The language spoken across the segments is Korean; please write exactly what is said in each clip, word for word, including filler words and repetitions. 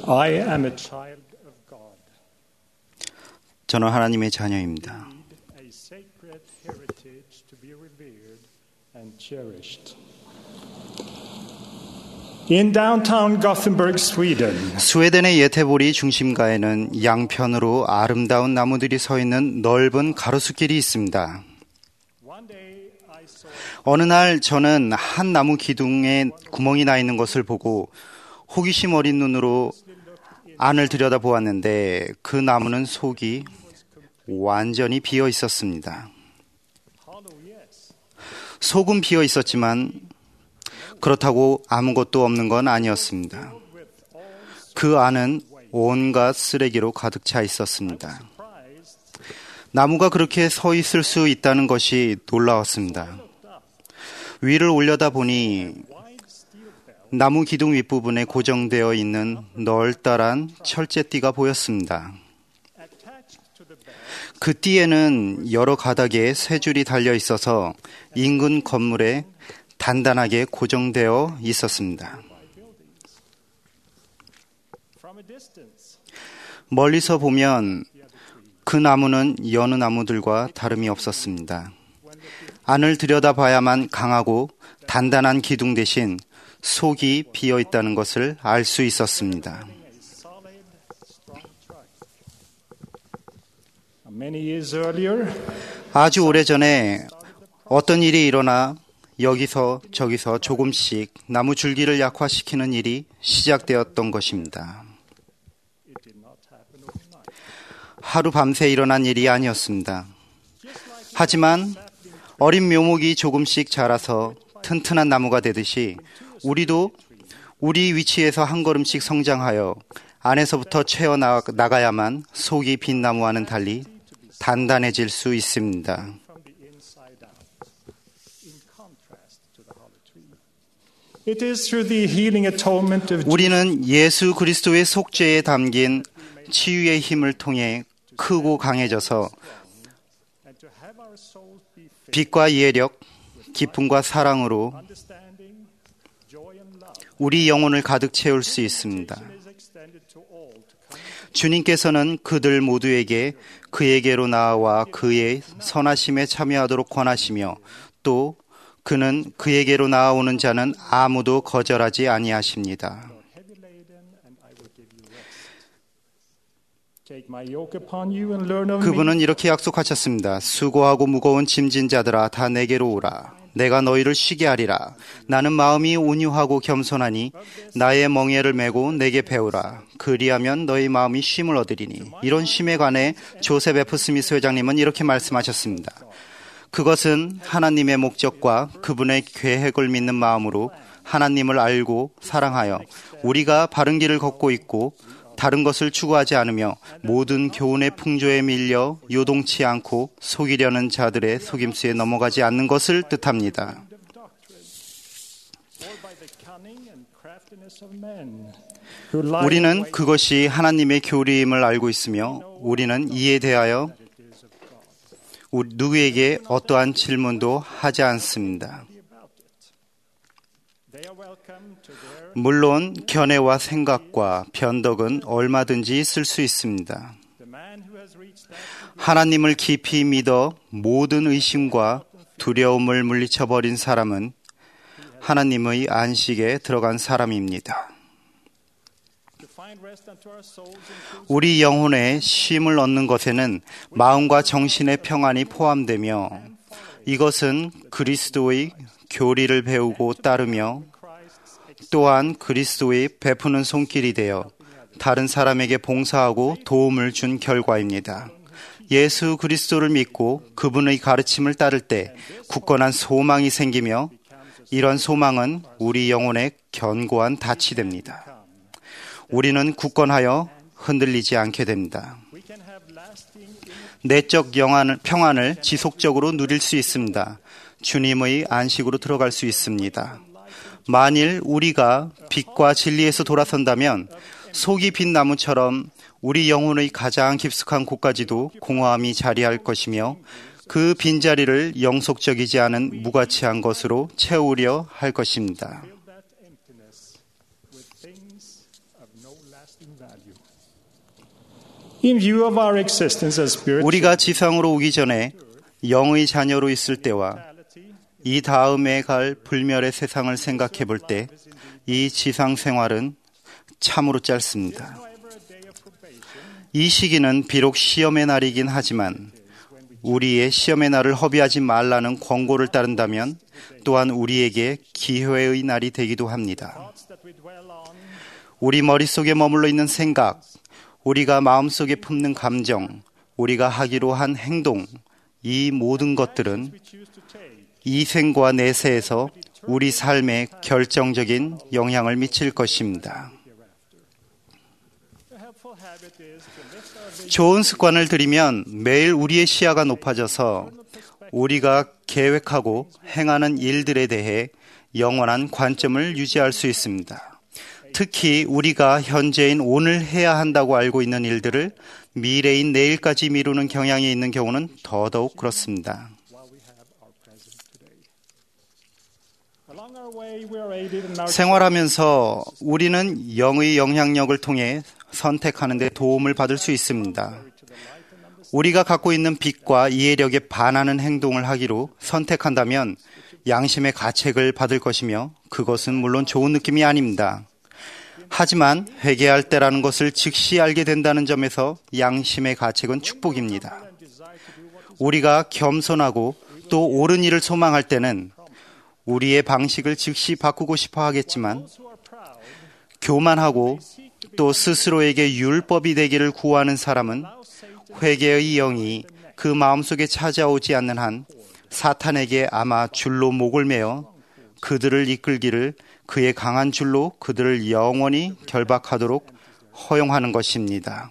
I am a child of God. 저는 하나님의 자녀입니다. A sacred heritage to be revered and cherished. In downtown Gothenburg, Sweden. 스웨덴의 예테보리 중심가에는 양편으로 아름다운 나무들이 서 있는 넓은 가로수길이 있습니다. 어느 날 저는 한 나무 기둥에 구멍이 나 있는 것을 보고 호기심 어린 눈으로 안을 들여다보았는데 그 나무는 속이 완전히 비어 있었습니다. 속은 비어 있었지만 그렇다고 아무것도 없는 건 아니었습니다. 그 안은 온갖 쓰레기로 가득 차 있었습니다. 나무가 그렇게 서 있을 수 있다는 것이 놀라웠습니다. 위를 올려다보니 나무 기둥 윗부분에 고정되어 있는 널따란 철제띠가 보였습니다. 그 띠에는 여러 가닥에 세 줄이 달려 있어서 인근 건물에 단단하게 고정되어 있었습니다. 멀리서 보면 그 나무는 여느 나무들과 다름이 없었습니다. 안을 들여다봐야만 강하고 단단한 기둥 대신 속이 비어 있다는 것을 알 수 있었습니다. 아주 오래전에 어떤 일이 일어나 여기서 저기서 조금씩 나무 줄기를 약화시키는 일이 시작되었던 것입니다. 하루 밤새 일어난 일이 아니었습니다. 하지만 어린 묘목이 조금씩 자라서 튼튼한 나무가 되듯이 우리도 우리 위치에서 한 걸음씩 성장하여 안에서부터 채워 나가야만 속이 빈 나무와는 달리 단단해질 수 있습니다. 우리는 예수 그리스도의 속죄에 담긴 치유의 힘을 통해 크고 강해져서 빛과 예력, 기쁨과 사랑으로 우리 영혼을 가득 채울 수 있습니다. 주님께서는 그들 모두에게 그에게로 나와 그의 선하심에 참여하도록 권하시며 또 그는 그에게로 나아오는 자는 아무도 거절하지 아니하십니다. 그분은 이렇게 약속하셨습니다. 수고하고 무거운 짐진 자들아 다 내게로 오라. 내가 너희를 쉬게 하리라. 나는 마음이 온유하고 겸손하니 나의 멍에를 메고 내게 배우라. 그리하면 너희 마음이 쉼을 얻으리니. 이런 쉼에 관해 조셉 에프 스미스 회장님은 이렇게 말씀하셨습니다. 그것은 하나님의 목적과 그분의 계획을 믿는 마음으로 하나님을 알고 사랑하여 우리가 바른 길을 걷고 있고 다른 것을 추구하지 않으며 모든 교훈의 풍조에 밀려 요동치 않고 속이려는 자들의 속임수에 넘어가지 않는 것을 뜻합니다. 우리는 그것이 하나님의 교리임을 알고 있으며 우리는 이에 대하여 누구에게 어떠한 질문도 하지 않습니다. 물론 견해와 생각과 변덕은 얼마든지 있을 수 있습니다. 하나님을 깊이 믿어 모든 의심과 두려움을 물리쳐버린 사람은 하나님의 안식에 들어간 사람입니다. 우리 영혼에 쉼을 얻는 것에는 마음과 정신의 평안이 포함되며 이것은 그리스도의 교리를 배우고 따르며 또한 그리스도의 베푸는 손길이 되어 다른 사람에게 봉사하고 도움을 준 결과입니다. 예수 그리스도를 믿고 그분의 가르침을 따를 때 굳건한 소망이 생기며 이런 소망은 우리 영혼의 견고한 닻이 됩니다. 우리는 굳건하여 흔들리지 않게 됩니다. 내적 평안을 지속적으로 누릴 수 있습니다. 주님의 안식으로 들어갈 수 있습니다. 만일 우리가 빛과 진리에서 돌아선다면 속이 빈 나무처럼 우리 영혼의 가장 깊숙한 곳까지도 공허함이 자리할 것이며 그 빈자리를 영속적이지 않은 무가치한 것으로 채우려 할 것입니다. of no lasting value. In view of our existence as spiritual 우리가 지상으로 오기 전에 영의 자녀로 있을 때와 이 다음에 갈 불멸의 세상을 생각해 볼 때 이 지상 생활은 참으로 짧습니다. 이 시기는 비록 시험의 날이긴 하지만 우리의 시험의 날을 허비하지 말라는 권고를 따른다면 또한 우리에게 기회의 날이 되기도 합니다. 우리 머릿속에 머물러 있는 생각, 우리가 마음속에 품는 감정, 우리가 하기로 한 행동, 이 모든 것들은 이 생과 내세에서 우리 삶에 결정적인 영향을 미칠 것입니다. 좋은 습관을 들이면 매일 우리의 시야가 높아져서 우리가 계획하고 행하는 일들에 대해 영원한 관점을 유지할 수 있습니다. 특히 우리가 현재인 오늘 해야 한다고 알고 있는 일들을 미래인 내일까지 미루는 경향이 있는 경우는 더더욱 그렇습니다. 생활하면서 우리는 영의 영향력을 통해 선택하는 데 도움을 받을 수 있습니다. 우리가 갖고 있는 빛과 이해력에 반하는 행동을 하기로 선택한다면 양심의 가책을 받을 것이며 그것은 물론 좋은 느낌이 아닙니다. 하지만 회개할 때라는 것을 즉시 알게 된다는 점에서 양심의 가책은 축복입니다. 우리가 겸손하고 또 옳은 일을 소망할 때는 우리의 방식을 즉시 바꾸고 싶어 하겠지만 교만하고 또 스스로에게 율법이 되기를 구하는 사람은 회개의 영이 그 마음속에 찾아오지 않는 한 사탄에게 아마 줄로 목을 매어 그들을 이끌기를 그의 강한 줄로 그들을 영원히 결박하도록 허용하는 것입니다.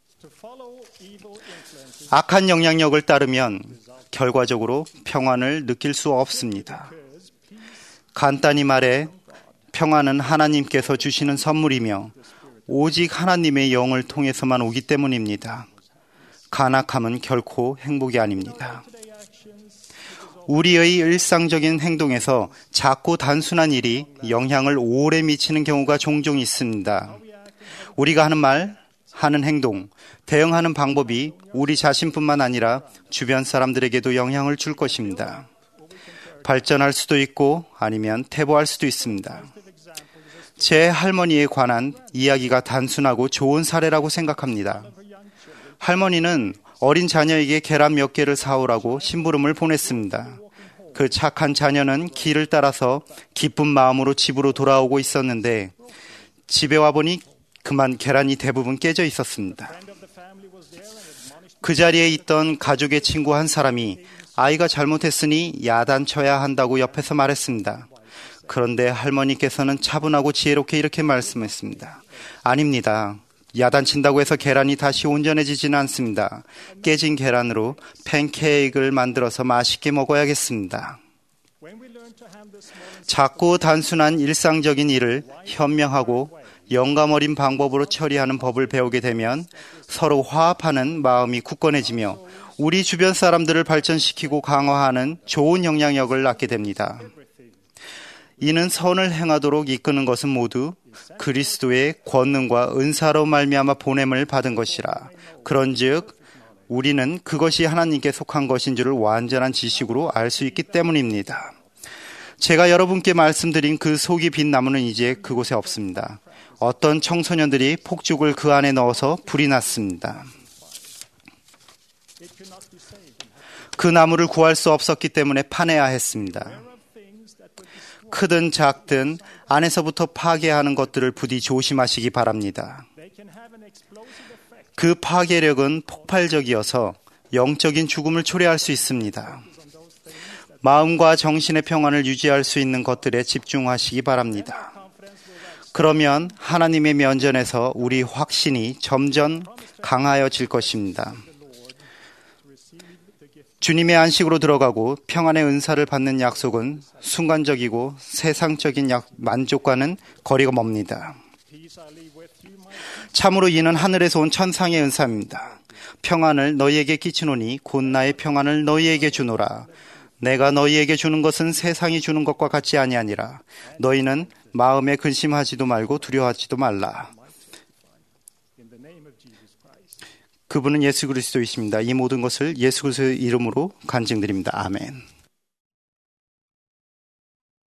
악한 영향력을 따르면 결과적으로 평안을 느낄 수 없습니다. 간단히 말해 평안은 하나님께서 주시는 선물이며 오직 하나님의 영을 통해서만 오기 때문입니다. 간악함은 결코 행복이 아닙니다. 우리의 일상적인 행동에서 작고 단순한 일이 영향을 오래 미치는 경우가 종종 있습니다. 우리가 하는 말, 하는 행동, 대응하는 방법이 우리 자신뿐만 아니라 주변 사람들에게도 영향을 줄 것입니다. 발전할 수도 있고 아니면 퇴보할 수도 있습니다. 제 할머니에 관한 이야기가 단순하고 좋은 사례라고 생각합니다. 할머니는 어린 자녀에게 계란 몇 개를 사오라고 심부름을 보냈습니다. 그 착한 자녀는 길을 따라서 기쁜 마음으로 집으로 돌아오고 있었는데 집에 와보니 그만 계란이 대부분 깨져 있었습니다. 그 자리에 있던 가족의 친구 한 사람이 아이가 잘못했으니 야단쳐야 한다고 옆에서 말했습니다. 그런데 할머니께서는 차분하고 지혜롭게 이렇게 말씀했습니다. 아닙니다. 야단친다고 해서 계란이 다시 온전해지지는 않습니다. 깨진 계란으로 팬케이크를 만들어서 맛있게 먹어야겠습니다. 작고 단순한 일상적인 일을 현명하고 영감 어린 방법으로 처리하는 법을 배우게 되면 서로 화합하는 마음이 굳건해지며 우리 주변 사람들을 발전시키고 강화하는 좋은 영향력을 낳게 됩니다. 이는 선을 행하도록 이끄는 것은 모두 그리스도의 권능과 은사로 말미암아 보냄을 받은 것이라. 그런즉 우리는 그것이 하나님께 속한 것인 줄을 완전한 지식으로 알 수 있기 때문입니다. 제가 여러분께 말씀드린 그 속이 빈 나무는 이제 그곳에 없습니다. 어떤 청소년들이 폭죽을 그 안에 넣어서 불이 났습니다. 그 나무를 구할 수 없었기 때문에 파내야 했습니다. 크든 작든 안에서부터 파괴하는 것들을 부디 조심하시기 바랍니다. 그 파괴력은 폭발적이어서 영적인 죽음을 초래할 수 있습니다. 마음과 정신의 평안을 유지할 수 있는 것들에 집중하시기 바랍니다. 그러면 하나님의 면전에서 우리 확신이 점점 강하여질 것입니다. 주님의 안식으로 들어가고 평안의 은사를 받는 약속은 순간적이고 세상적인 만족과는 거리가 멉니다. 참으로 이는 하늘에서 온 천상의 은사입니다. 평안을 너희에게 끼치노니 곧 나의 평안을 너희에게 주노라. 내가 너희에게 주는 것은 세상이 주는 것과 같지 아니하니라. 너희는 마음에 근심하지도 말고 두려워하지도 말라. 그분은 예수 그리스도이십니다. 이 모든 것을 예수 그리스도의 이름으로 간증드립니다. 아멘.